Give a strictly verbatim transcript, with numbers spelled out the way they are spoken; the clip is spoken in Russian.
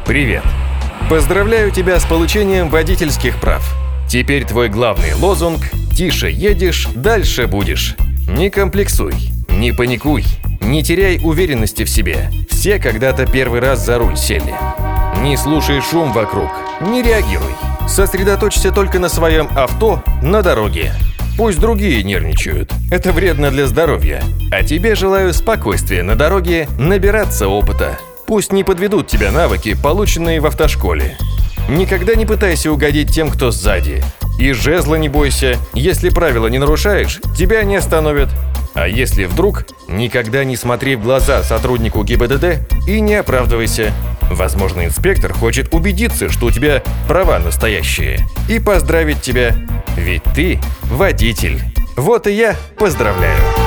Привет! Поздравляю тебя с получением водительских прав. Теперь твой главный лозунг «Тише едешь, дальше будешь». Не комплексуй, не паникуй, не теряй уверенности в себе. Все когда-то первый раз за руль сели. Не слушай шум вокруг, не реагируй. Сосредоточься только на своем авто на дороге. Пусть другие нервничают. Это вредно для здоровья. А тебе желаю спокойствия на дороге, набираться опыта. Пусть не подведут тебя навыки, полученные в автошколе. Никогда не пытайся угодить тем, кто сзади. И жезла не бойся. Если правила не нарушаешь, тебя не остановят. А если вдруг, никогда не смотри в глаза сотруднику ГИБДД и не оправдывайся. Возможно, инспектор хочет убедиться, что у тебя права настоящие, и поздравить тебя. Ведь ты водитель. Вот и я поздравляю.